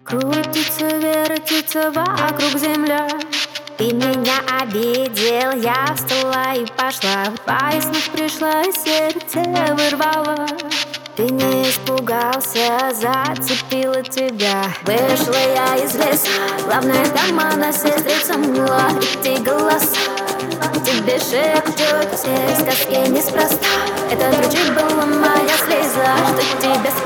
Крутится, вертится вокруг земля. Ты меня обидел, я встала и пошла. Пояснив пришла, сердце вырвало. Ты не испугался, зацепила тебя. Вышла я из леса, главная дама на сестрицам мила. Эти голоса тебе шепчут, все сказки неспроста. Это звучит была моя слеза, что тебе